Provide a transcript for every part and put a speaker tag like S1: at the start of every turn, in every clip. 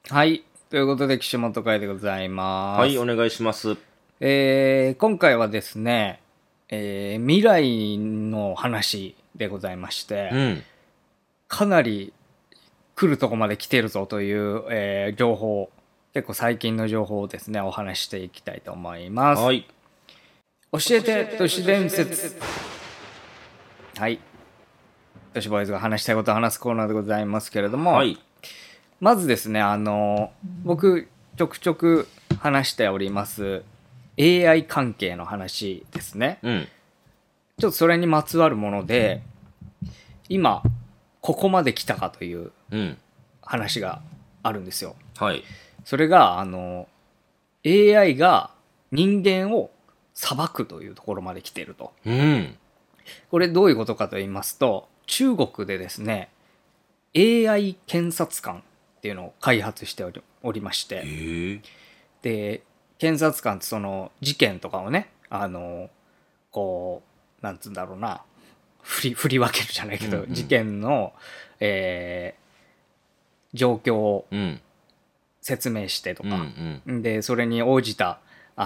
S1: はい。ということで、岸本会でございます。
S2: はい、お願いします。
S1: 今回はですね、未来の話でございまして、
S2: うん。
S1: かなり来るとこまで来てるぞという、情報、結構最近の情報をですね、お話ししていきたいと思います。
S2: はい。
S1: 教えて、都市伝説。はい。都市ボーイズが話したいことを話すコーナーでございますけれども、
S2: はい。
S1: まずですね、僕、ちょくちょく話しております AI 関係の話ですね。
S2: うん。
S1: ちょっとそれにまつわるもので、今、ここまで来たかという
S2: うん。
S1: 話があるんですよ。
S2: はい。
S1: それが、AI が人間を裁くというところまで来ていると。
S2: うん。
S1: これどういうことかと言いますと、中国でですね、AI 検察官っていうのを開発しておりまして、
S2: へえ。
S1: で、検察官ってその事件とかをね、こなんつうんだろうな、振り分けるじゃないけど、
S2: うんうん
S1: 事件の、え状況を
S2: うん。
S1: 説明してと
S2: うん。う
S1: か、
S2: ん。
S1: で、それに応じた、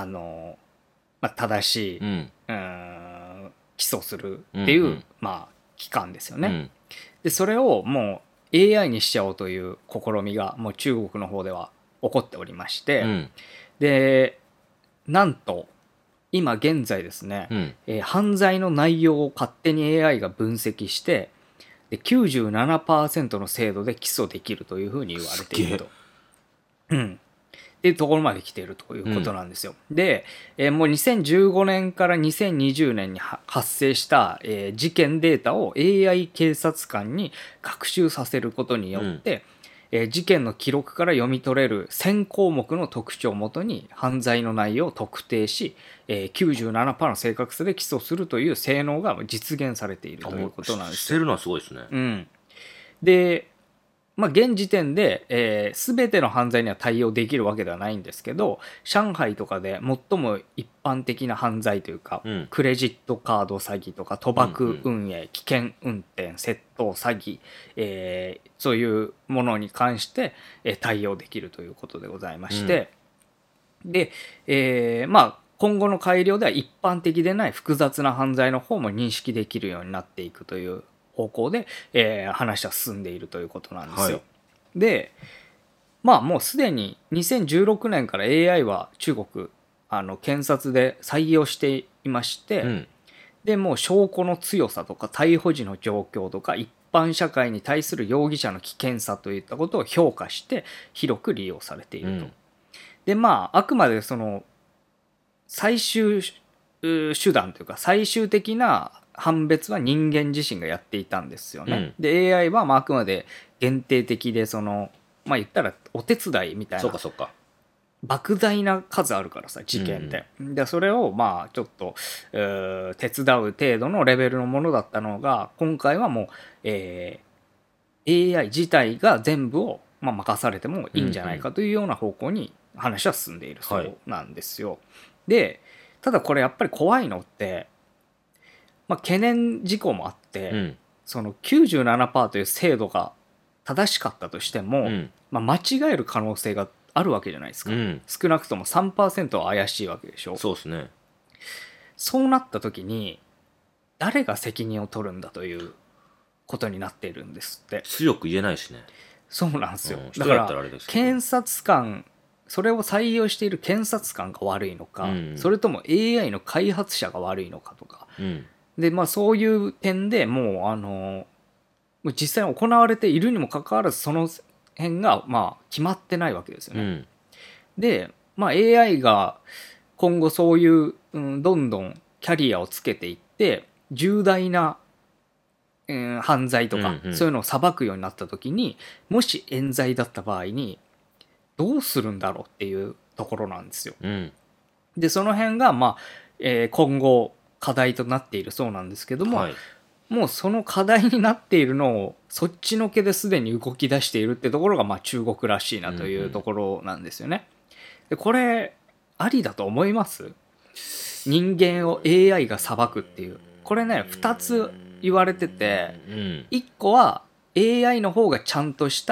S1: 正しい、
S2: うん。
S1: 起訴する
S2: うん。
S1: っていう、
S2: うん。
S1: 機関ですよね。
S2: うん。
S1: で、それをもう AI にしちゃおうという試みが、もう中国の方では起こっておりまして、
S2: うん。
S1: で、なんと、今現在ですね、
S2: うん。
S1: 犯罪の内容を勝手に AI が分析して、で97%の精度で起訴できるというふうに言われていると。うん。っていうところまで来ているということなんですよ。で、もう2015年から2020年に発生した、事件データを AI 警察官に学習させることによって、事件の記録から読み取れる1000項目の特徴をもとに犯罪の内容を特定し、97%の正確さで起訴するという性能が実現されているということなんですよ。
S2: してるのはすごいですね。
S1: うん。で、現時点で、全ての犯罪には対応できるわけではないんですけど、上海とかで最も一般的な犯罪というか、
S2: うん。
S1: クレジットカード詐欺とか賭博運営、危険運転、窃盗詐欺、そういうものに関して、対応できるということでございまして、で、今後の改良では一般的でない複雑な犯罪の方も認識できるようになっていくという方向で、話は進んでいるということなんですよ。
S2: はい。
S1: で、もうすでに2016年から AI は中国検察で採用していまして、
S2: うん。
S1: でもう証拠の強さとか逮捕時の状況とか一般社会に対する容疑者の危険さといったことを評価して広く利用されていると。であくまでその最終手段というか最終的な判別は人間自身がやっていたんですよね。で AI はあくまで限定的でその言ったらお手伝いみたいな
S2: そうかそうか。
S1: 莫大な数あるからさ事件って、でそれをちょっと手伝う程度のレベルのものだったのが今回はもう、AI 自体が全部を、任されてもいいんじゃないかというような方向に話は進んでいるそうなんですよ。でただこれやっぱり怖いのって、懸念事項もあって、
S2: うん。
S1: その97%という精度が正しかったとしても、
S2: うん。
S1: 間違える可能性があるわけじゃないですか。
S2: うん。
S1: 少なくとも 3% は怪しいわけでしょ。
S2: そうですね。
S1: そうなった時に誰が責任を取るんだということになっているんですって。
S2: 強く言えないしね。
S1: そうなんですよ。だ
S2: 人やった
S1: から
S2: らあれですけど。
S1: 検察官、それを採用している検察官が悪いのか、それとも AI の開発者が悪いのかとか、
S2: うん。
S1: でそういう点でもう実際に行われているにもかかわらずその辺が決まってないわけですよね。
S2: うん。
S1: で、AI が今後そういう、どんどんキャリアをつけていって重大な、犯罪とか、そういうのを裁くようになった時にもし冤罪だった場合にどうするんだろうっていうところなんですよ。
S2: うん。
S1: でその辺が今後課題となっているそうなんですけども、
S2: はい。
S1: もうその課題になっているのをそっちのけですでに動き出しているってところが中国らしいなというところなんですよね。でこれありだと思います？人間を AI が裁くっていう、これね2つ言われてて、
S2: うん。
S1: 1個は AI の方がちゃんとした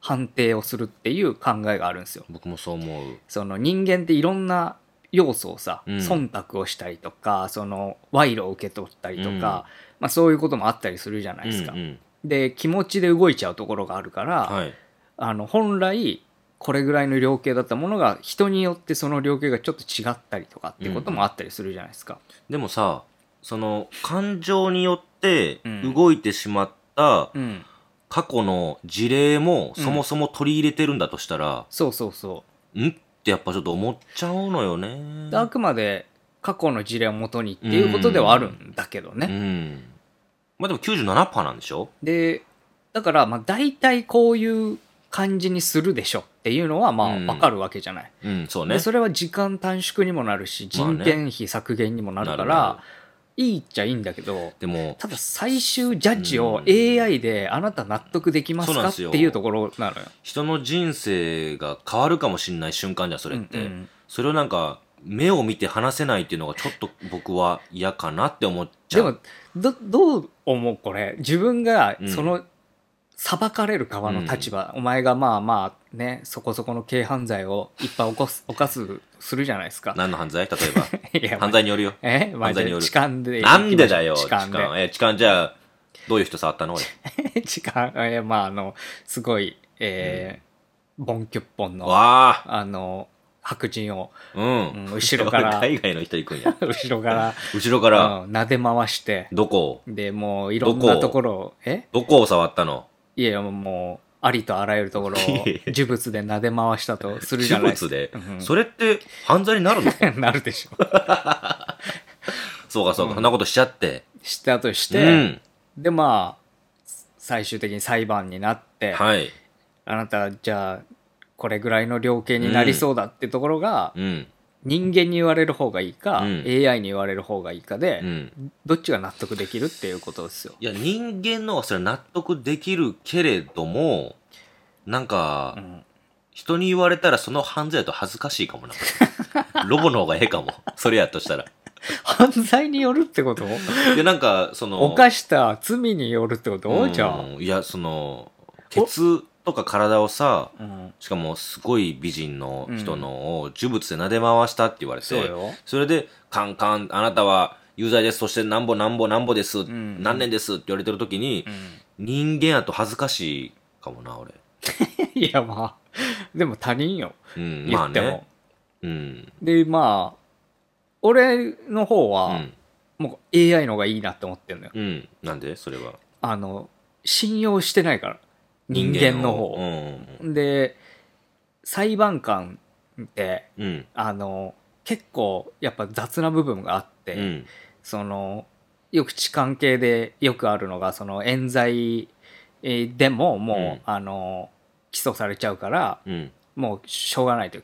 S1: 判定をするっていう考えがあるんですよ。
S2: 僕もそう思う。
S1: その人間っていろんな要素をさ、
S2: うん
S1: 忖度をしたりとかその賄賂を受け取ったりとか、まあ、そういうこともあったりするじゃないですか。
S2: うんうん、
S1: で気持ちで動いちゃうところがあるから、
S2: はい、
S1: 本来これぐらいの量刑だったものが人によってその量刑がちょっと違ったりとかっていうこともあったりするじゃないですか。
S2: でもさ、その感情によって
S1: うん
S2: 動いてしまった
S1: うん
S2: 過去の事例もそもそも取り入れてるんだとしたら、
S1: そうそうそ
S2: んってやっぱちょっと思っちゃうのよね。
S1: うであくまで過去の事例をもとにっていうことではあるんだけど
S2: う
S1: ね。
S2: ん。まあでも 97% なんでしょ。
S1: でだからまあ大体こういう感じにするでしょっていうのはまあ
S2: うん
S1: 分かるわけじゃない。
S2: うん、そうね。
S1: でそれは時間短縮にもなるし
S2: まあね
S1: 人件費削減にもなるから、
S2: なる
S1: いいっちゃいいんだけど、
S2: でも、
S1: ただ最終ジャッジを
S2: うん
S1: AI であなた納得できますかっ
S2: そうなんですよ
S1: ていうところなのよ。
S2: 人の人生が変わるかもしれない瞬間じゃん、それって。
S1: うんうん
S2: それをなんか、目を見て話せないっていうのがちょっと僕は嫌かなって思っちゃう。
S1: でもどう思うこれ自分が
S2: うん
S1: その裁かれる側の立場、お前がまあまあねそこそこの軽犯罪をいっぱい犯するじゃないですか。
S2: 何の犯罪例えば。
S1: いや
S2: 犯罪によるよ。
S1: まあ
S2: 犯罪による
S1: 痴漢で
S2: なんでだよ、
S1: 痴漢で
S2: 痴漢じゃあ、どういう人触ったの俺。
S1: 痴漢まあすごいボンキュッポンの
S2: わあ、
S1: 白人を、
S2: うん。
S1: 後ろから
S2: 海外の人行くんや。
S1: 後ろから
S2: 後ろから、
S1: 撫で回して
S2: どこ
S1: でもういろんなところを
S2: どこを触ったの。
S1: いやもうありとあらゆるところを呪物で撫で回したとするじゃないですか。
S2: 呪物で、
S1: うん
S2: それって犯罪になるの
S1: なるでしょ。
S2: そうかそうか、そんなことしちゃって。
S1: したとし
S2: う
S1: て、
S2: ん。
S1: でまあ最終的に裁判になって、
S2: はい。
S1: あなたじゃあこれぐらいの量刑になりそうだってところが、
S2: うん。
S1: 人間に言われる方がいいか、
S2: うん
S1: AI に言われる方がいいかで、
S2: うん。
S1: どっちが納得できるっていうことですよ。
S2: いや、人間のはそれ納得できるけれども、なんか、
S1: うん
S2: 人に言われたらその犯罪だと恥ずかしいかもな。ロボの方がええかも。それやとしたら。
S1: 犯罪によるってこと
S2: で、なんか、その、
S1: 犯した罪によるってことじゃあ、
S2: いや、その、ケツとか体をさ、
S1: うん、
S2: しかもすごい美人の人のを呪物で撫で回したって言われて、
S1: そうよ。
S2: それで、カンカン、あなたは有罪です、そしてなんぼなんぼなんぼです、
S1: ん
S2: 何年ですって言われてる時に、人間やと恥ずかしいかもな、俺。
S1: いやまあでも他人よ、
S2: うん、
S1: 言っても、
S2: まあね。うん。
S1: でまあ俺の方
S2: う
S1: は、
S2: ん。
S1: もう AI の方がいいなって思ってんのよ。
S2: うん。なんでそれは。
S1: 信用してないから人間の方
S2: うん。
S1: で裁判官って
S2: うん。
S1: 結構やっぱ雑な部分があって、
S2: うん。
S1: そのよく痴漢系でよくあるのがその冤罪でももう、起訴されちゃうから
S2: うん。
S1: もうしょうがないという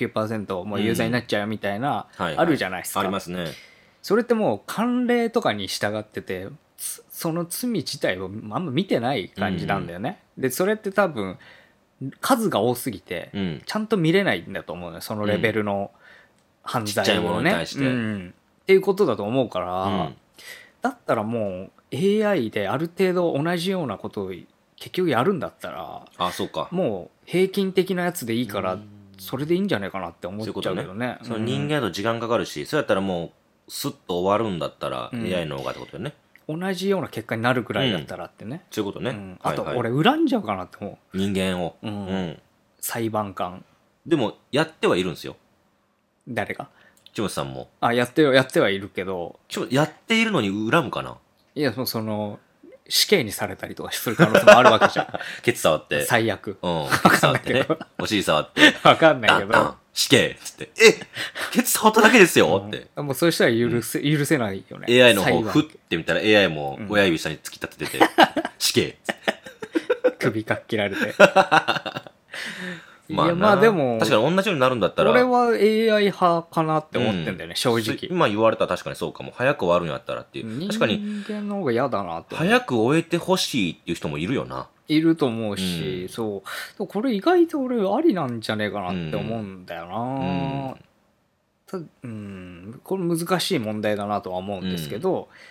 S1: 99% もう有罪になっちゃうみたいな、
S2: はいはい
S1: あるじゃないですか。
S2: ありますね。
S1: それってもう慣例とかに従っててその罪自体をあんま見てない感じなんだよね。でそれって多分数が多すぎて、
S2: うん。
S1: ちゃんと見れないんだと思うのよそのレベルの犯罪
S2: ちっちゃいもの
S1: をね。
S2: に対して
S1: っていうことだと思うから、
S2: うん
S1: だったらもう AI である程度同じようなことを結局やるんだったら
S2: あ、そうか。
S1: もう平均的なやつでいいからそれでいいんじゃないかなって思っちゃうけどね。
S2: その人間だと時間かかるし、そうやったらもう、スッと終わるんだったら、
S1: うん
S2: AI の方がってことよね。
S1: 同じような結果になるぐらいだったらってね。
S2: そういうことね。
S1: あと
S2: はいはい
S1: 俺恨んじゃうかなって思う。
S2: 人間を。
S1: うん裁判官
S2: でも、やってはいるんですよ。
S1: 誰が
S2: 木本さんも。
S1: やってはいるけど、
S2: やっているのに恨むかない
S1: やもうその死刑にされたりとかする可能性もあるわけじゃん。
S2: ケツ触って。
S1: 最悪。
S2: うん。ケツ触ってね。お尻触って。
S1: わかんないけど
S2: ダンダン。死刑つって。ケツ触っただけですよって。
S1: もうそういう人は許せないよね。
S2: AI の方、
S1: 裁判
S2: ふってみたら AI も親指下に突き立ててて、死刑つって
S1: 首かっ切られて。い
S2: まあな
S1: やまあでも
S2: 確かに同じようになるんだったら。
S1: 俺は AI 派かなって思ってんだよね、正直。
S2: 今言われたら確かにそうかも。早く終わるんやったらっていう。確かに、
S1: 人間の方が嫌だなって思う。
S2: 早く終えてほしいっていう人もいるよな。
S1: いると思うし、
S2: うん
S1: そうこれ意外と俺ありなんじゃねえかなって思うんだよな、これ難しい問題だなとは思うんですけど、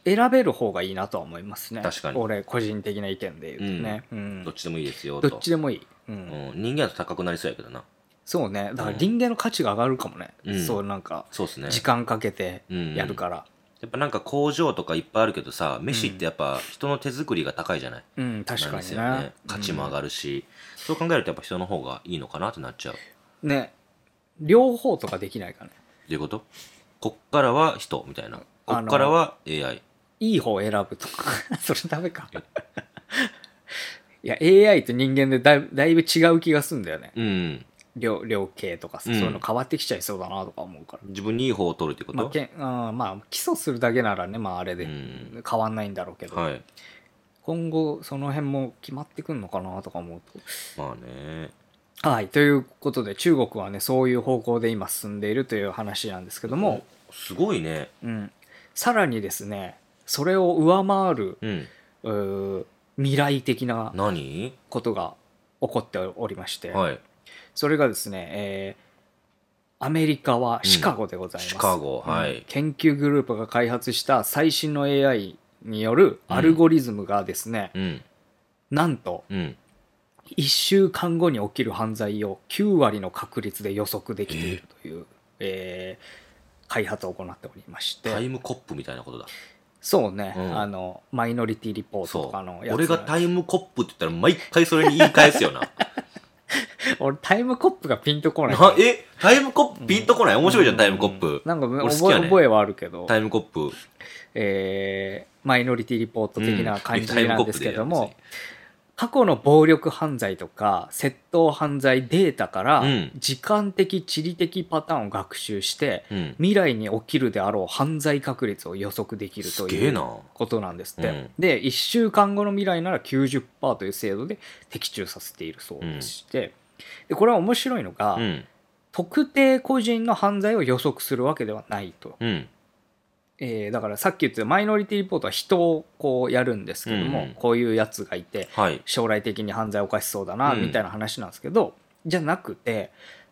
S1: 選べる方がいいなとは思いますね。
S2: 確かに
S1: 俺個人的な意見で言うとね、
S2: どっちでもいいですよ
S1: ど
S2: と。
S1: っちでもいい、
S2: 人間だと高くなりそうやけどな。
S1: そうね、だから人間の価値が上がるかもね、そうなんか
S2: そうですね。
S1: 時間かけてやるから、
S2: やっぱなんか工場とかいっぱいあるけどさ、飯ってやっぱ人の手作りが高いじゃない。
S1: 確かに
S2: なんですよね。価値も上がるし、そう考えるとやっぱ人の方がいいのかなってなっちゃう。
S1: ね、両方とかできないかね。
S2: どういうこと？こっからは人みたいな。こっからは AI。
S1: いい方を選ぶとかそれダメかいや AI と人間でだいぶ違う気がするんだよね。量刑とかさ、そういうの変わってきちゃいそうだなとか思うから。
S2: 自分にいい方を取るってこと？
S1: まあ起訴するだけならね、まああれで変わんないんだろうけど、
S2: はい。
S1: 今後その辺も決まってくんのかなとか思うと。
S2: まあね。
S1: はい、ということで中国はねそういう方向で今進んでいるという話なんですけども、
S2: すごいね。
S1: さらにですね、それを上回る、未来的な
S2: 何？
S1: ことが起こっておりまして、
S2: はい。
S1: それがですね、アメリカはシカゴでございます。
S2: シカゴ、はい。
S1: 研究グループが開発した最新の AI によるアルゴリズムがですね、なんと、1週間後に起きる犯罪を9割の確率で予測できているという、開発を行っておりまして。
S2: タイムコップみたいなことだ。
S1: そうね、マイノリティリポートとかのやつ。
S2: 俺がタイムコップって言ったら毎回それに言い返すよな。
S1: 俺タイムコップがピンとこない。
S2: タイムコップピンとこない？面白いじゃん、タイムコップ。
S1: なんか覚えはあるけど。
S2: タイムコップ。
S1: マイノリティリポート的な感じなんですけども、過去の暴力犯罪とか窃盗犯罪データから時間的地理的パターンを学習して、未来に起きるであろう犯罪確率を予測できるということなんですって。で1週間後の未来なら 90% という精度で的中させているそうでして、でこれは面白いのが、特定個人の犯罪を予測するわけではないと。だからさっき言ってたマイノリティリポートは人をこうやるんですけども、こういうやつがいて、将来的に犯罪を犯しそうだなみたいな話なんですけど、じゃなくて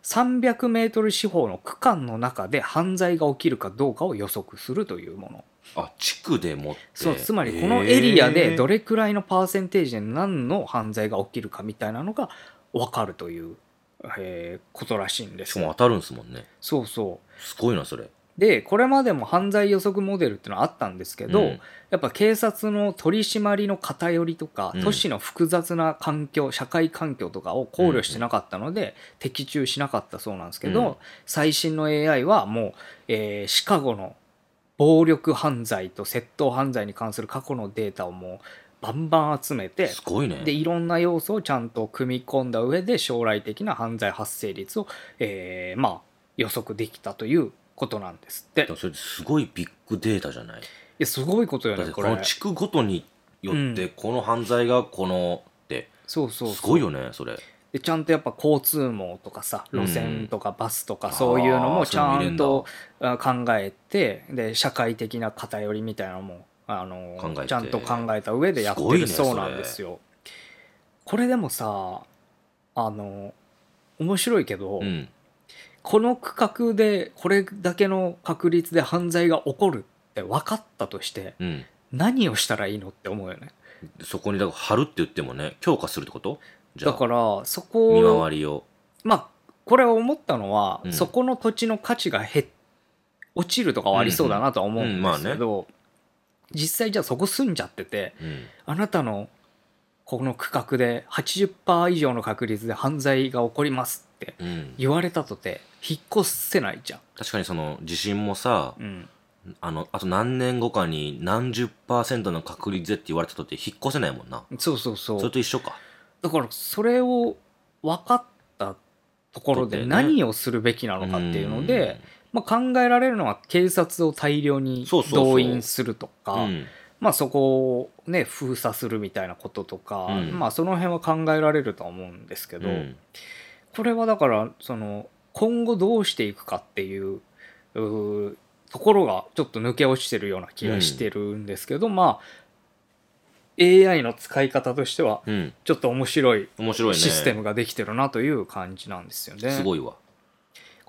S1: 300メートル四方の区間の中で犯罪が起きるかどうかを予測するというもの。
S2: 地区でもって。
S1: そう、つまりこのエリアでどれくらいのパーセンテージで何の犯罪が起きるかみたいなのが分かるという、ことらしいんです。
S2: しかも当たるんですもんね。
S1: そうそう。
S2: すごいなそれ。
S1: でこれまでも犯罪予測モデルっていうのはあったんですけど、やっぱ警察の取り締まりの偏りとか、都市の複雑な環境、社会環境とかを考慮してなかったので、的中しなかったそうなんですけど、最新の AI はもう、シカゴの暴力犯罪と窃盗犯罪に関する過去のデータをもうバンバン集めて、
S2: すごいね。
S1: でいろんな要素をちゃんと組み込んだ上で将来的な犯罪発生率を、予測できたということなんですって。
S2: それすごいビッグデータじゃない？い
S1: やすごいことよね。
S2: この地区ごとによってこの犯罪がこのって、すごいよねそれ。
S1: でちゃんとやっぱ交通網とかさ、路線とかバスとかそういうのもちゃんと考えて、で社会的な偏りみたいなのもちゃんと考えた上でやってるそうなんですよ。これでもさ面白いけど、この区画でこれだけの確率で犯罪が起こるって分かったとして、何をしたらいいのって思うよね。
S2: そこにだから貼るって言ってもね、強化するってこと？じゃあ
S1: だからそこ
S2: 見回りを
S1: これを思ったのは、そこの土地の価値が落ちるとかはありそうだなとは思うんですけど、実際じゃあそこ住んじゃってて、あなたのこの区画で 80% 以上の確率で犯罪が起こりますって言われたとて引っ越せないじゃん。
S2: 確かにその地震もさ、あと何年後かに何十%の確率でって言われたとって引っ越せないもんな。
S1: そう
S2: それと一緒か。
S1: だからそれを分かったところで何をするべきなのかっていうので、考えられるのは警察を大量に動員するとか、そこをね封鎖するみたいなこととか、その辺は考えられるとは思うんですけど、これはだからその今後どうしていくかっていうところがちょっと抜け落ちてるような気がしてるんですけど、AI の使い方としてはちょっと面白いシステムができてるなという感じなんですよね。
S2: すごいわ。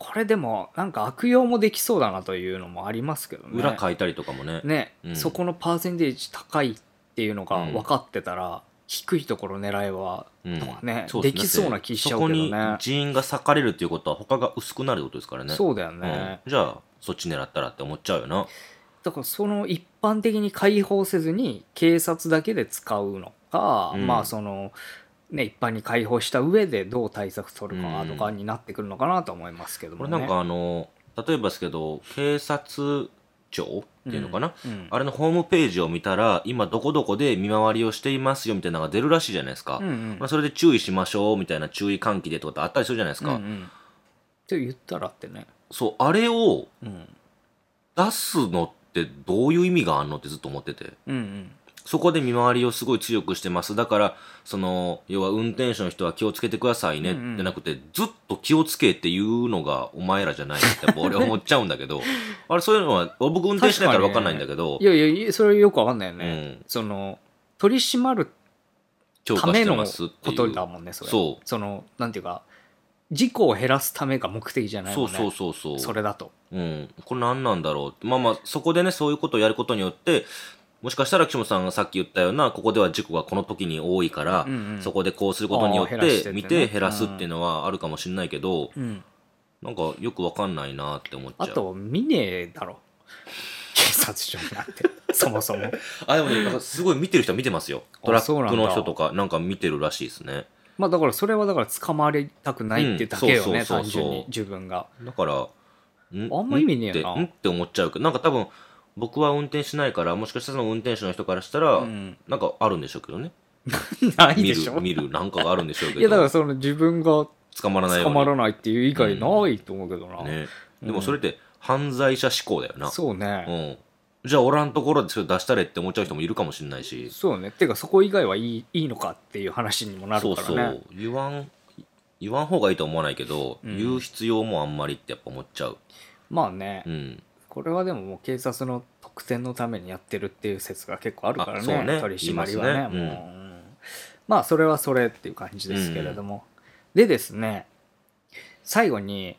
S1: これでもなんか悪用もできそうだなというのもありますけどね。
S2: 裏書いたりとかもね。
S1: ね、
S2: うん
S1: そこのパーセンテージ高いっていうのが分かってたら、低いところ狙えばとかね、
S2: そう
S1: できそうな気しちゃうけどね。
S2: そこに人員が割かれるっていうことは他が薄くなるってことですからね。
S1: そうだよね、
S2: じゃあそっち狙ったらって思っちゃうよな。
S1: だからその一般的に開放せずに警察だけで使うのか、まあそのね一般に開放した上でどう対策取るかとかになってくるのかなと思いますけどもね。
S2: これなんか例えばですけど警察庁っていうのかな、あれのホームページを見たら今どこどこで見回りをしていますよみたいなのが出るらしいじゃないですか、まあ、それで注意しましょうみたいな注意喚起でとかってあったりするじゃないですか、
S1: って言ったらってね。
S2: そうあれを出すのってどういう意味があるのってずっと思ってて、そこで見回りをすごい強くしてます。だから、要は運転手の人は気をつけてくださいねってなくて、ずっと気をつけっていうのがお前らじゃないってやっぱ俺は思っちゃうんだけど、あれそういうのは、僕運転しないから分かんないんだけど、
S1: いやいや、それよく分かんないよね。取り締まるためのことだもんね、それ。
S2: そう。
S1: なんていうか、事故を減らすためが目的じゃないもんね。
S2: そう。
S1: それだと。
S2: これ何なんだろう。まあまあ、そこでね、そういうことをやることによって、もしかしたら岸本さんがさっき言ったようなここでは事故がこの時に多いから、そこでこうすることによって見て減らすっていうのはあるかもしれないけど、なんかよくわかんないなって思っちゃう。
S1: あと見ねえだろ警察署なんてそもそも。
S2: でもね、なんかすごい見てる人は見てますよ。トラックの人とかなんか見てるらしいですね。
S1: まあだからそれはだから捕まりたくないってだけよね、単純に自分が。
S2: だから
S1: あんま意味ねえな
S2: って思っちゃうけど、なんか多分僕は運転しないから、もしかしたらその運転手の人からしたら、なんかあるんでしょうけどね。
S1: ないでしょ。
S2: 見るなんかがあるんでしょうけど。
S1: いやだからその自分が
S2: 捕まら
S1: ないっていう以外ないと思うけどな。
S2: ね。でもそれって犯罪者思考だよな。
S1: そうね。
S2: じゃあおらんところでそれ出したれって思っちゃう人もいるかもしれないし。
S1: そうね。てかそこ以外はいいのかっていう話にもなるからね。
S2: そう言わん方がいいとは思わないけど、言う必要もあんまりってやっぱ思っちゃう。
S1: まあね。これはでももう警察の特典のためにやってるっていう説が結構あるからね、取り締まりはね。まあそれはそれっていう感じですけれども、でですね、最後に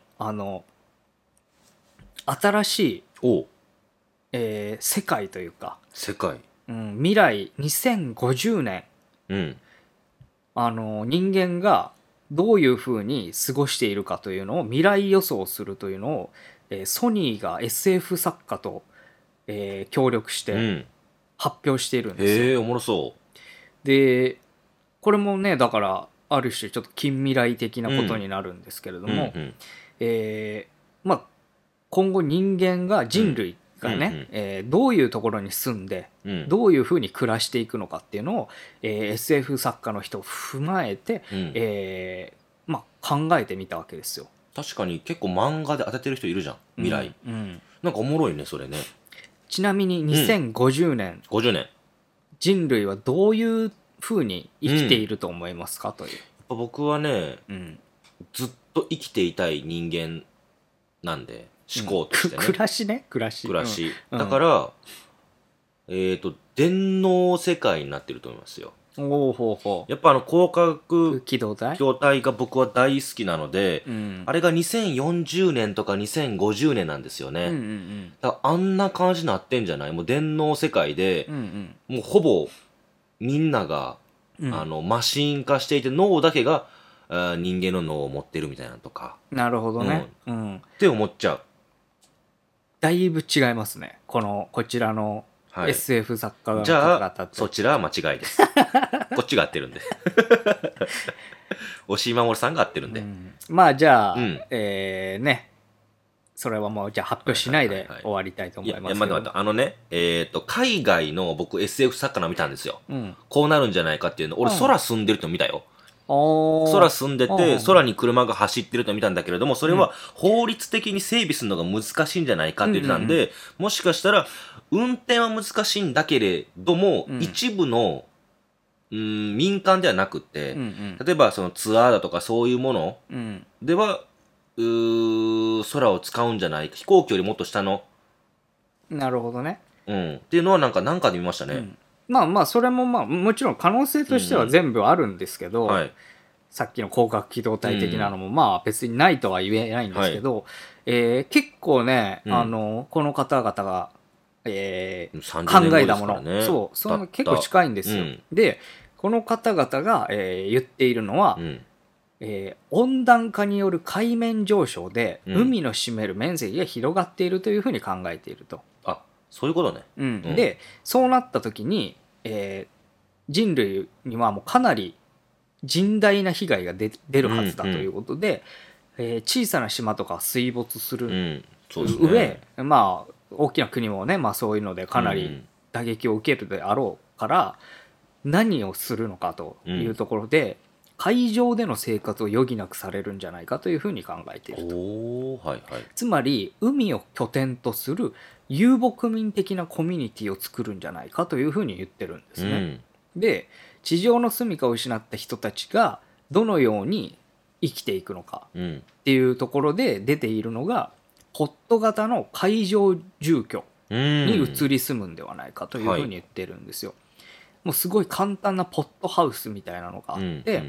S1: 新しい、世界というか未来2050年、人間がどういうふうに過ごしているかというのを未来予想するというのをソニーが SF 作家と、協力して発表しているんですよ。
S2: へえ、おもろそう。
S1: でこれもねだからある種ちょっと近未来的なことになるんですけれども、まあ今後人類がね、どういうところに住んで、どういうふうに暮らしていくのかっていうのを、SF 作家の人を踏まえて、まあ、考えてみたわけですよ。
S2: 確かに結構漫画で当ててる人いるじゃん、未来。なんかおもろいねそれね。
S1: ちなみに2050年、
S2: 50年
S1: 人類はどういうふうに生きていると思いますか、という。
S2: 僕はね、ずっと生きていたい人間なんで、思考としてね。
S1: 暮らしね、暮らし。
S2: だから、電脳世界になってると思いますよ。やっぱ広角機動隊が僕は大好きなので、あれが2040年とか2050年なんですよね。だからあんな感じになってんじゃない？もう電脳世界で、もうほぼみんなが、マシン化していて脳だけが人間の脳を持ってるみたいなとか。
S1: なるほどね。
S2: って思っちゃう。
S1: だいぶ違いますね。こちらの SF 作家の方々って。
S2: じゃあそちらは間違いです。こっちが合ってるんで。押井守さんが合ってるんで。
S1: まあじゃあ、ね。それはもうじゃあ発表しないで終わりたいと思いますけど。
S2: 待って海外の僕 SF 作家の見たんですよ。こうなるんじゃないかっていうの。俺空住んでるっての見たよ。空住んでて空に車が走ってると見たんだけれども、それは法律的に整備するのが難しいんじゃないかって言ってたんで、もしかしたら運転は難しいんだけれども、一部の民間ではなくて、例えばそのツアーだとかそういうものでは、空を使うんじゃないか、飛行機よりもっと下の。
S1: なるほどね。
S2: っていうのはなんかで見ましたね。
S1: まあまあそれもまあもちろん可能性としては全部あるんですけど、 さっきの広角機動隊的なのも、まあ別にないとは言えないんですけど、結構ね、この方々が、考えたもの、その結構近いんですよ。で、この方々が、言っているのは、温暖化による海面上昇で、海の占める面積が広がっているというふうに考えていると。
S2: あ、そういうことね。
S1: で、そうなった時に、人類にはもうかなり甚大な被害が出るはずだということで、小さな島とか水没する上、まあ大きな国もね、まあ、そういうのでかなり打撃を受けるであろうから、何をするのかというところで、海上での生活を余儀なくされるんじゃないかというふうに考えていると。つまり海を拠点とする遊牧民的なコミュニティを作るんじゃないかというふうに言ってるんですね。で、地上の住処を失った人たちがどのように生きていくのかっていうところで出ているのが、ポット型の海上住居に移り住むんではないかというふうに言ってるんですよ。もうすごい簡単なポットハウスみたいなのがあって、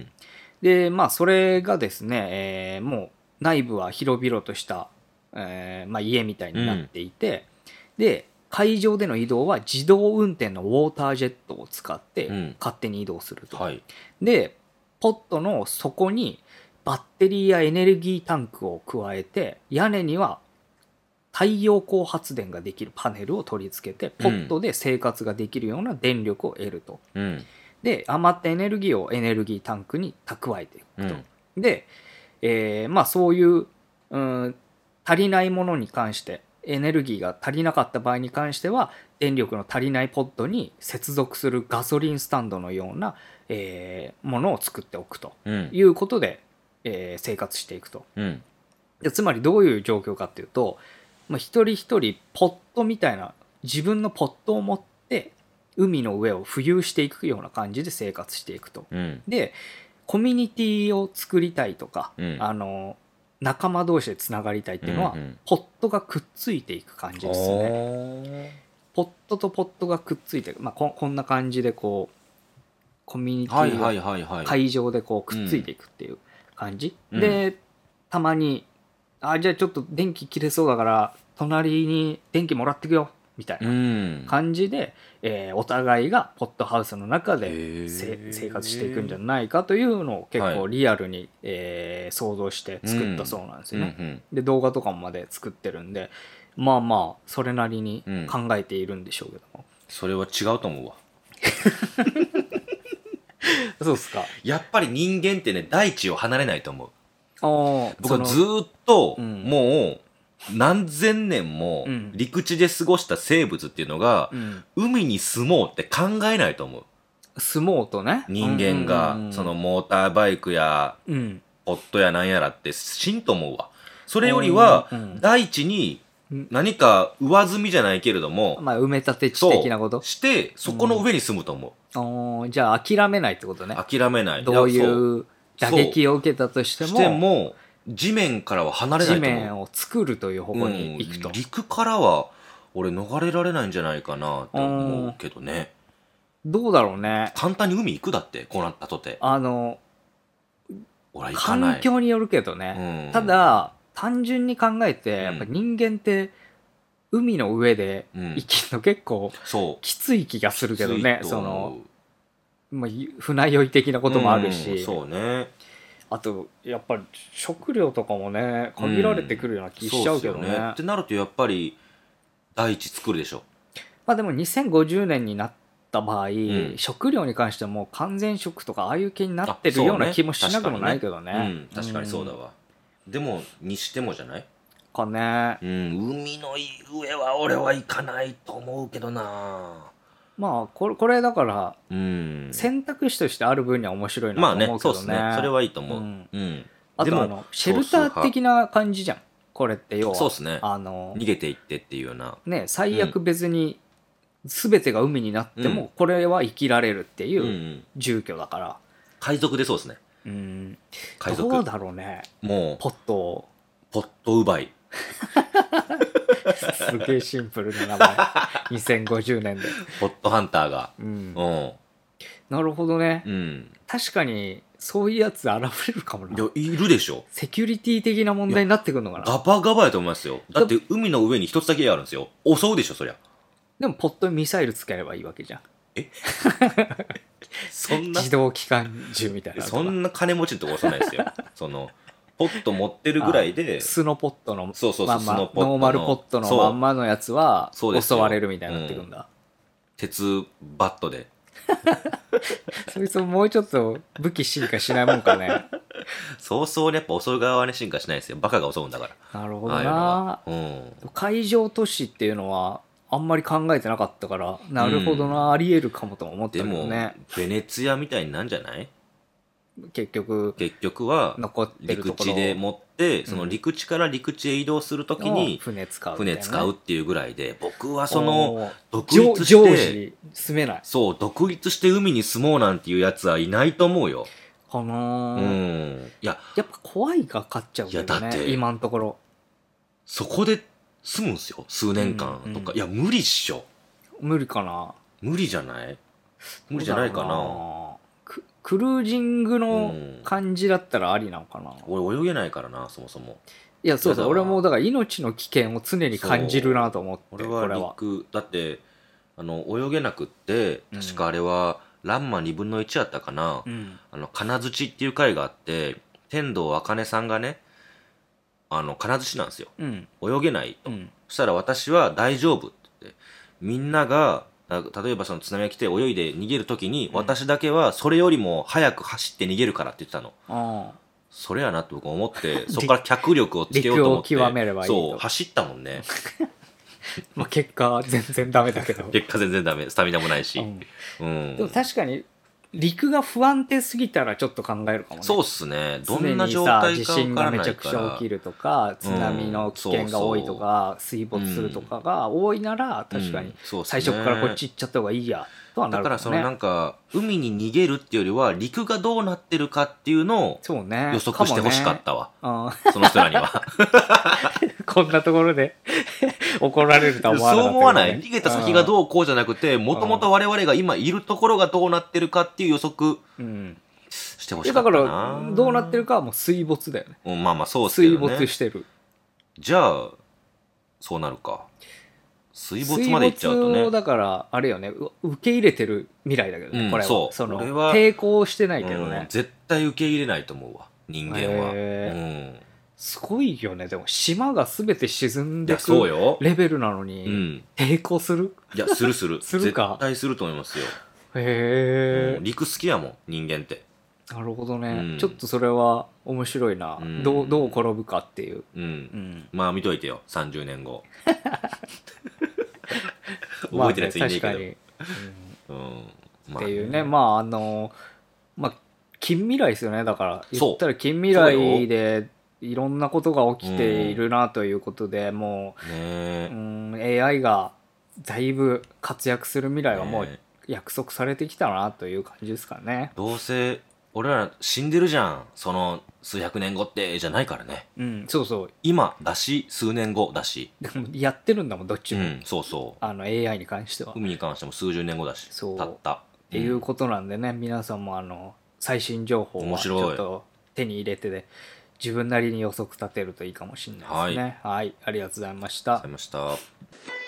S1: で、まあそれがですね、もう内部は広々とした、まあ、家みたいになっていて、で海上での移動は自動運転のウォータージェットを使って勝手に移動すると。でポットの底にバッテリーやエネルギータンクを加えて、屋根には太陽光発電ができるパネルを取り付けて、ポットで生活ができるような電力を得ると。で余ったエネルギーをエネルギータンクに蓄えていくと。で、まあそういう、足りないものに関して、エネルギーが足りなかった場合に関しては、電力の足りないポットに接続するガソリンスタンドのような、ものを作っておくということで、生活していくと。でつまりどういう状況かっていうと、まあ、一人一人ポットみたいな自分のポットを持って海の上を浮遊していくような感じで生活していくと。でコミュニティを作りたいとか、仲間同士でつながりたいっていうのは、ポットがくっついていく感じですね。ポットとポットがくっついて、まあ、こんな感じでこうコミュニティが海上でこうくっついていくっていう感じ、でたまにじゃあちょっと電気切れそうだから隣に電気もらってくよみたいな感じで、お互いがポットハウスの中で生活していくんじゃないかというのを結構リアルに、想像して作ったそうなんですよね。で動画とかもまで作ってるんで、まあまあそれなりに考えているんでしょうけども、
S2: それは違うと思うわ。
S1: そうですか。
S2: やっぱり人間ってね、大地を離れないと思う。僕はずっと、もう何千年も陸地で過ごした生物っていうのが、海に住もうって考えないと思う。
S1: 住もうとね。
S2: 人間が、そのモーターバイクや、ポットやなんやらってしんと思うわ。それよりは、大地に何か上積みじゃないけれども、
S1: まあ埋め立て地的なこと
S2: して、そこの上に住むと思
S1: う。じゃあ諦めないってことね。
S2: 諦めない。
S1: どういう打撃を受けたとしても、
S2: 地面からは離れないと思う。
S1: 地面を作るという方向に行くと。
S2: 陸からは俺逃れられないんじゃないかなと思うけどね。
S1: どうだろうね。
S2: 簡単に海行くだって、こうなったとて。
S1: 俺は行かない。環境によるけどね。ただ単純に考えて、やっぱ人間って海の上で生きるの結構きつい気がするけどね。そのまあ、船酔い的なこともあるし、
S2: そうね。
S1: あとやっぱり食料とかもね限られてくるような気しちゃうけどね。
S2: ってなるとやっぱり大地作るでしょ。
S1: まあでも2050年になった場合、食料に関してはもう完全食とかああいう系になってるような気もしなくもないけどね。
S2: 確かにそうだわ。でもにしてもじゃない
S1: かね。
S2: 海の上は俺は行かないと思うけどな。
S1: まあこれだから選択肢としてある分には面白いなと思うけどね。まあね、そうですね。
S2: それはいいと思う。
S1: あとシェルター的な感じじゃん。これって要は
S2: そうですね。逃げていってっていうような。
S1: ね、最悪別に全てが海になってもこれは生きられるっていう住居だから。
S2: 海賊でそうですね。
S1: 海賊。どうだろうね。
S2: もう
S1: ポット
S2: 奪い。
S1: すげえシンプルな名前。2050年で
S2: ポットハンターが。
S1: なるほどね。確かにそういうやつ現れるかもな。
S2: いや、いるでしょ。
S1: セキュリティ的な問題になってくるのかな。
S2: ガバガバやと思いますよ。だって海の上に一つだけあるんですよ。襲うでしょ、そりゃ。
S1: でもポットにミサイルつければいいわけじゃん。
S2: そんな
S1: 自動機関銃みたいな。
S2: そんな金持ちのとこ押さないですよ。そのポット持ってるぐらいで、
S1: スノポットの
S2: そうそうそう、
S1: まんま
S2: スノポットの
S1: ノーマルポットのまんまのやつは
S2: そうですよ
S1: 襲われるみたいになってくんだ。
S2: 鉄バットで。
S1: そいつもうちょっと武器進化しないもんかね。
S2: 早々にやっぱ襲う側に進化しないですよ。バカが襲うんだから。
S1: なるほど
S2: ああいうの
S1: な
S2: は。うん。
S1: 海上都市っていうのはあんまり考えてなかったから、なるほどな、ありえるかもとも思った
S2: でも、
S1: けどね。
S2: ベネツィアみたいになんじゃない？
S1: 結局
S2: は
S1: 残ってるところ
S2: 陸地で持って、その陸地から陸地へ移動するときに
S1: 船使う、
S2: 船使うっていうぐらいで、僕はその独
S1: 常
S2: 立して
S1: 時住めない
S2: そう独立して海に住もうなんていうやつはいないと思うよ。
S1: かな、
S2: いや
S1: やっぱ怖いが勝っちゃうけどね。
S2: いやだって
S1: 今のところ
S2: そこで住むんすよ、数年間とか。いや無理っしょ。
S1: 無理かな。
S2: 無理じゃない？無理じゃないかな。
S1: クルージングの感じだったらありなのかな。
S2: 俺泳げないからな、そもそも。
S1: いや、そうそう、俺もだから命の危険を常に感じるなと思って。
S2: 俺は陸だって泳げなくって、確かあれはランマ2分の1やったかな、金槌っていう回があって、天童茜さんがね、金槌なんですよ、泳げないと、そしたら私は大丈夫って言って、みんなが例えばその津波が来て泳いで逃げるときに、私だけはそれよりも早く走って逃げるからって言ってたの。それやなって僕思ってそこから脚力をつけようと思って
S1: 陸を極めればいいと。
S2: そう走ったもんね。
S1: まあ結果全然ダメだけど。
S2: 結果全然ダメ、スタミナもないし、
S1: でも確かに陸が不安定すぎたらちょっと考えるかもね。
S2: そうっすね。どんな状態か分からないから。
S1: 地震がめちゃくちゃ起きるとか、津波の危険が多いとか、水没するとかが多いなら、確かに最初からこっち行っちゃった方がいいやとはなるかもね。
S2: だからそのなんか海に逃げるっていうよりは陸がどうなってるかっていうのを予測してほしかったわ。その人らには。
S1: こんなところで怒られるとは思わなかった、
S2: そう思わない？逃げた先がどうこうじゃなくて、もともと我々が今いるところがどうなってるかっていう予測してほしかったな。
S1: だからどうなってるかはもう水没だよね。
S2: まあまあそうっすけどね。
S1: 水没してる。
S2: じゃあそうなるか。水没までいっちゃうとね。
S1: 水没をだからあれよね、受け入れてる未来だけどね、これは。
S2: そう。
S1: その抵抗してないけどね。
S2: 絶対受け入れないと思うわ、人間は。
S1: すごいよね。でも島が全て沈んでくレベルなのに抵抗する？
S2: いやするする。
S1: するか。
S2: 絶対すると思いますよ。
S1: へえ。
S2: 陸好きやもん人間って。
S1: なるほどね。ちょっとそれは面白いな。どう転ぶかっていう。
S2: まあ見といてよ、30年後。覚えてるやついねえけど。
S1: っていうね。まあ近未来ですよね。だから言ったら近未来でいろんなことが起きているなということで、もう、AI がだいぶ活躍する未来はもう約束されてきたなという感じですかね。
S2: どうせ俺ら死んでるじゃん、その数百年後ってじゃないからね。
S1: そうそう。
S2: 今だし数年後だし。
S1: でもやってるんだもん、どっちも。
S2: そうそう。
S1: AI に関しては。
S2: 海に関しても数十年後だし。
S1: そう。
S2: たった。
S1: っていうことなんでね、皆さんも最新情報をちょっと手に入れて自分なりに予測立てるといいかもしれないですね。はい、ありがとうございました。
S2: ありがとうございました。